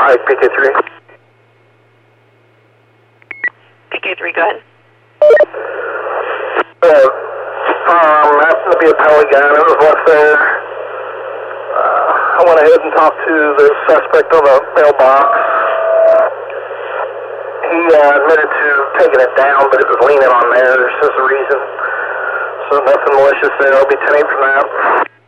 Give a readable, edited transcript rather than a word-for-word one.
Hi, PK3. PK3, go ahead. Happened to be a pellet gun. It was left there. I went ahead and talked to the suspect on the mailbox. He admitted to taking it down, but it was leaning on there. There's just a reason. So nothing malicious there. I'll be 10-8 from that.